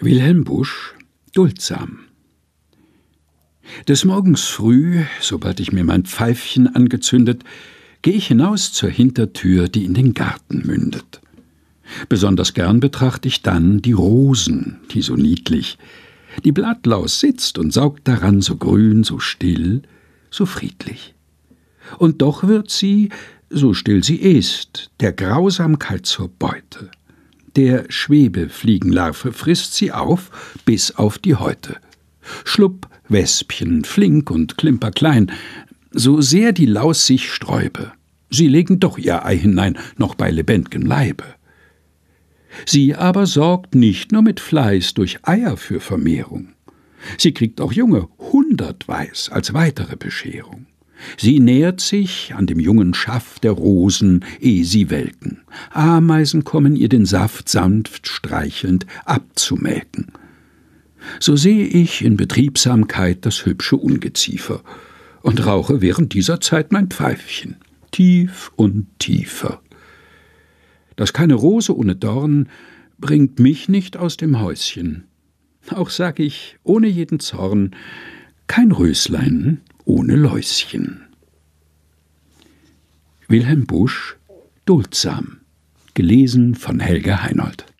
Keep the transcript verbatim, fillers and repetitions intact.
Wilhelm Busch, duldsam. Des Morgens früh, sobald ich mir mein Pfeifchen angezündet, gehe ich hinaus zur Hintertür, die in den Garten mündet. Besonders gern betrachte ich dann die Rosen, die so niedlich. Die Blattlaus sitzt und saugt daran, so grün, so still, so friedlich. Und doch wird sie, so still sie ist, der Grausamkeit zur Beute. Der Schwebefliegenlarve frisst sie auf, bis auf die Häute. Schlupp, Wespchen, flink und klimperklein, so sehr die Laus sich sträube, sie legen doch ihr Ei hinein, noch bei lebendigem Leibe. Sie aber sorgt nicht nur mit Fleiß durch Eier für Vermehrung. Sie kriegt auch Junge hundertweis als weitere Bescherung. Sie nährt sich an dem jungen Schaff der Rosen, ehe sie welken. Ameisen kommen ihr den Saft sanft streichelnd abzumelken. So sehe ich in Betriebsamkeit das hübsche Ungeziefer und rauche während dieser Zeit mein Pfeifchen, tief und tiefer. Dass keine Rose ohne Dorn bringt mich nicht aus dem Häuschen. Auch sag ich ohne jeden Zorn, kein Röslein ohne Läuschen. Wilhelm Busch, duldsam. Gelesen von Helga Heinold.